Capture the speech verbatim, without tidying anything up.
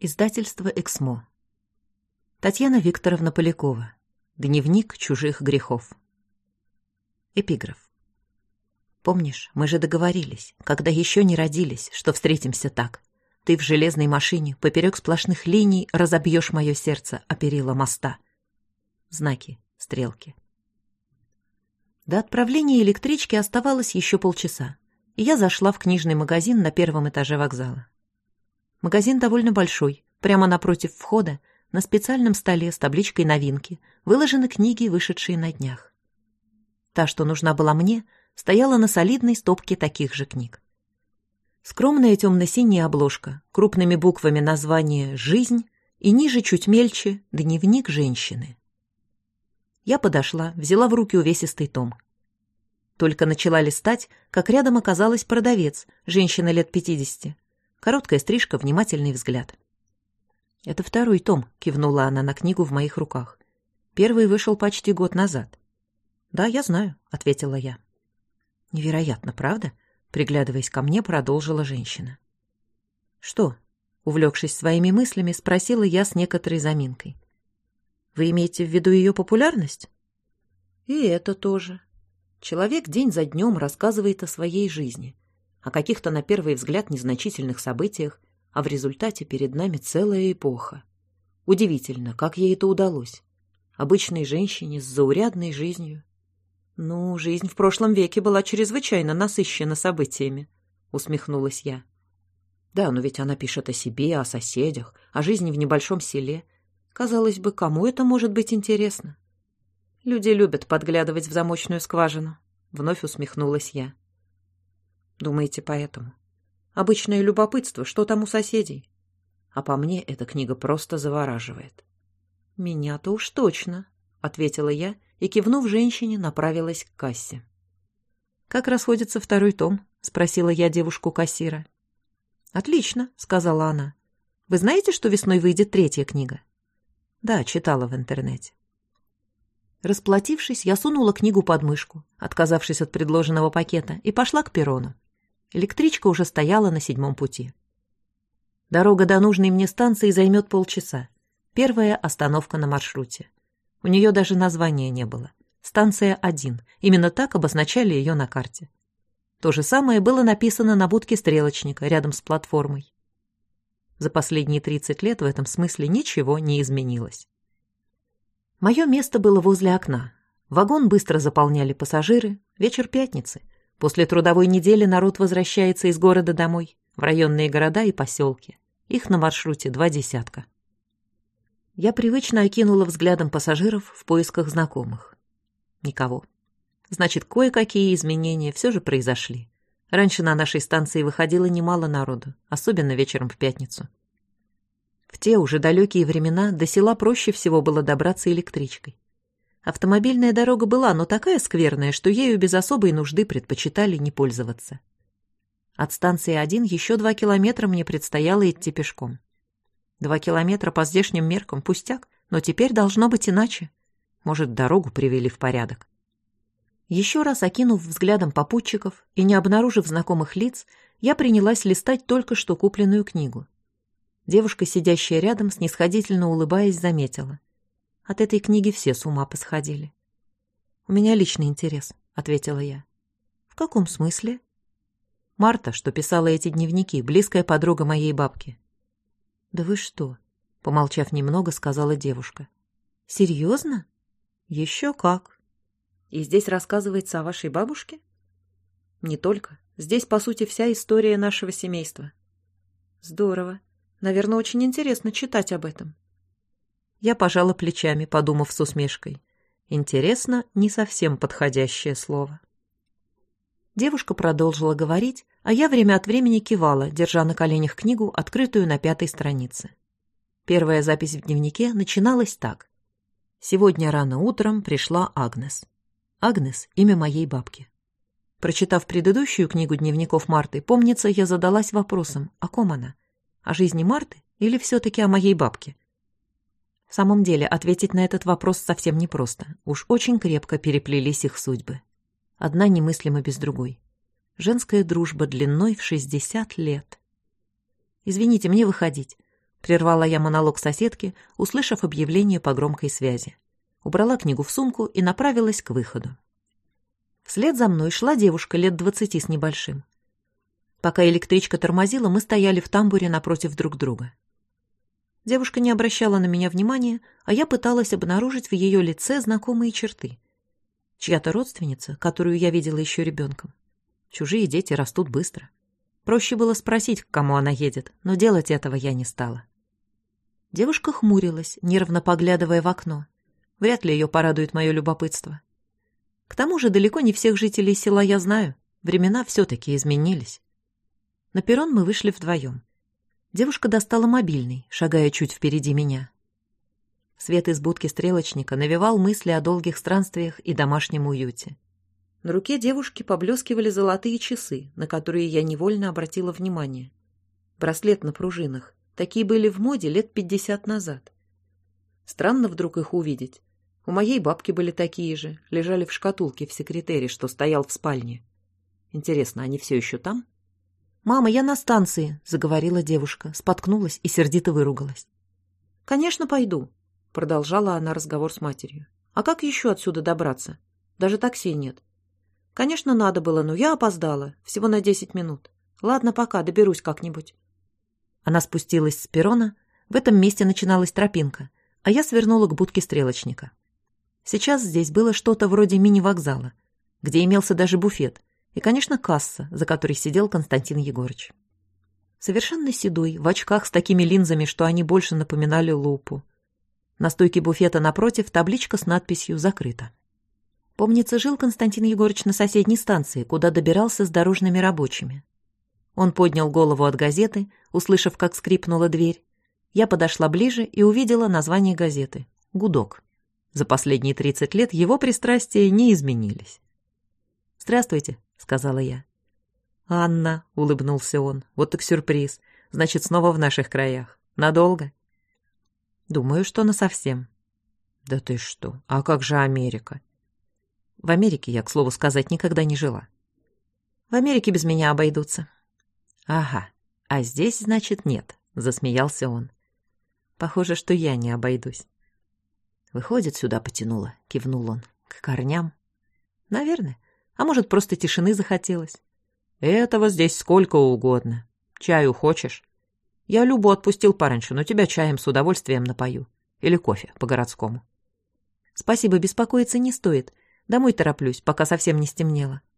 Издательство «Эксмо». Татьяна Викторовна Полякова. Дневник чужих грехов. Эпиграф. Помнишь, мы же договорились, когда еще не родились, что встретимся так. Ты в железной машине поперек сплошных линий разобьешь мое сердце о перила моста. Знаки, стрелки. До отправления электрички оставалось еще полчаса, и я зашла в книжный магазин на первом этаже вокзала. Магазин довольно большой. Прямо напротив входа, на специальном столе с табличкой «Новинки», выложены книги, вышедшие на днях. Та, что нужна была мне, стояла на солидной стопке таких же книг. Скромная темно-синяя обложка, крупными буквами название «Жизнь» и ниже чуть мельче «Дневник женщины». Я подошла, взяла в руки увесистый том. Только начала листать, как рядом оказалась продавец, женщина лет пятидесяти. Короткая стрижка, внимательный взгляд. «Это второй том», — кивнула она на книгу в моих руках. «Первый вышел почти год назад». «Да, я знаю», — ответила я. «Невероятно, правда?» — приглядываясь ко мне, продолжила женщина. «Что?» — увлекшись своими мыслями, спросила я с некоторой заминкой. «Вы имеете в виду ее популярность?» «И это тоже. Человек день за днем рассказывает о своей жизни, о каких-то, на первый взгляд, незначительных событиях, а в результате перед нами целая эпоха. Удивительно, как ей это удалось. Обычной женщине с заурядной жизнью. Ну, жизнь в прошлом веке была чрезвычайно насыщена событиями, усмехнулась я. Да, но ведь она пишет о себе, о соседях, о жизни в небольшом селе. Казалось бы, кому это может быть интересно? Люди любят подглядывать в замочную скважину, вновь усмехнулась я. Думаете, поэтому? Обычное любопытство, что там у соседей. А по мне эта книга просто завораживает. Меня-то уж точно, ответила я и, кивнув женщине, направилась к кассе. Как расходится второй том? Спросила я девушку-кассира. Отлично, сказала она. Вы знаете, что весной выйдет третья книга? Да, читала в интернете. Расплатившись, я сунула книгу под мышку, отказавшись от предложенного пакета, и пошла к перрону. Электричка уже стояла на седьмом пути. Дорога до нужной мне станции займет полчаса. Первая остановка на маршруте. У нее даже названия не было. Станция один. Именно так обозначали ее на карте. То же самое было написано на будке стрелочника рядом с платформой. За последние тридцать лет в этом смысле ничего не изменилось. Мое место было возле окна. Вагон быстро заполняли пассажиры. Вечер пятницы. После трудовой недели народ возвращается из города домой, в районные города и поселки. Их на маршруте два десятка. Я привычно окинула взглядом пассажиров в поисках знакомых. Никого. Значит, кое-какие изменения все же произошли. Раньше на нашей станции выходило немало народу, особенно вечером в пятницу. В те уже далекие времена до села проще всего было добраться электричкой. Автомобильная дорога была, но такая скверная, что ею без особой нужды предпочитали не пользоваться. От станции один еще два километра мне предстояло идти пешком. Два километра по здешним меркам пустяк, но теперь должно быть иначе. Может, дорогу привели в порядок. Еще раз окинув взглядом попутчиков и не обнаружив знакомых лиц, я принялась листать только что купленную книгу. Девушка, сидящая рядом, снисходительно улыбаясь, заметила. От этой книги все с ума посходили. «У меня личный интерес», — ответила я. «В каком смысле?» Марта, что писала эти дневники, близкая подруга моей бабки. «Да вы что?» — помолчав немного, сказала девушка. «Серьезно?» «Еще как». «И здесь рассказывается о вашей бабушке?» «Не только. Здесь, по сути, вся история нашего семейства». «Здорово. Наверное, очень интересно читать об этом». Я пожала плечами, подумав с усмешкой. Интересно, не совсем подходящее слово. Девушка продолжила говорить, а я время от времени кивала, держа на коленях книгу, открытую на пятой странице. Первая запись в дневнике начиналась так. «Сегодня рано утром пришла Агнес». Агнес — имя моей бабки. Прочитав предыдущую книгу дневников Марты, помнится, я задалась вопросом, о ком она? О жизни Марты или все-таки о моей бабке? В самом деле, ответить на этот вопрос совсем непросто. Уж очень крепко переплелись их судьбы. Одна немыслима без другой. Женская дружба длиной в шестьдесят лет. «Извините, мне выходить. Прервала я монолог соседки, услышав объявление по громкой связи. Убрала книгу в сумку и направилась к выходу. Вслед за мной шла девушка лет двадцати с небольшим. Пока электричка тормозила, мы стояли в тамбуре напротив друг друга. Девушка не обращала на меня внимания, а я пыталась обнаружить в ее лице знакомые черты. Чья-то родственница, которую я видела еще ребенком. Чужие дети растут быстро. Проще было спросить, к кому она едет, но делать этого я не стала. Девушка хмурилась, нервно поглядывая в окно. Вряд ли ее порадует мое любопытство. К тому же далеко не всех жителей села я знаю. Времена все-таки изменились. На перрон мы вышли вдвоем. Девушка достала мобильный, шагая чуть впереди меня. Свет из будки стрелочника навевал мысли о долгих странствиях и домашнем уюте. На руке девушки поблескивали золотые часы, на которые я невольно обратила внимание. Браслет на пружинах. Такие были в моде лет пятьдесят назад. Странно вдруг их увидеть. У моей бабки были такие же, лежали в шкатулке в секретере, что стоял в спальне. Интересно, они все еще там? «Мама, я на станции», — заговорила девушка, споткнулась и сердито выругалась. «Конечно, пойду», — продолжала она разговор с матерью. «А как еще отсюда добраться? Даже такси нет. Конечно, надо было, но я опоздала, всего на десять минут. Ладно, пока, доберусь как-нибудь». Она спустилась с перрона, в этом месте начиналась тропинка, а я свернула к будке стрелочника. Сейчас здесь было что-то вроде мини-вокзала, где имелся даже буфет, и, конечно, касса, за которой сидел Константин Егорыч. Совершенно седой, в очках с такими линзами, что они больше напоминали лупу. На стойке буфета напротив табличка с надписью «Закрыто». Помнится, жил Константин Егорыч на соседней станции, куда добирался с дорожными рабочими. Он поднял голову от газеты, услышав, как скрипнула дверь. Я подошла ближе и увидела название газеты «Гудок». За последние тридцать лет его пристрастия не изменились. «Здравствуйте», — сказала я. «Анна», — улыбнулся он, — «вот так сюрприз. Значит, снова в наших краях. Надолго?» «Думаю, что насовсем». «Да ты что? А как же Америка?» «В Америке я, к слову сказать, никогда не жила». «В Америке без меня обойдутся». «Ага, а здесь, значит, нет», — засмеялся он. «Похоже, что я не обойдусь». «Выходит, сюда потянуло», — кивнул он. «К корням?» «Наверное. А может, просто тишины захотелось?» «Этого здесь сколько угодно. Чаю хочешь?» «Я Любу отпустил пораньше, но тебя чаем с удовольствием напою. Или кофе по-городскому». «Спасибо, беспокоиться не стоит. Домой тороплюсь, пока совсем не стемнело».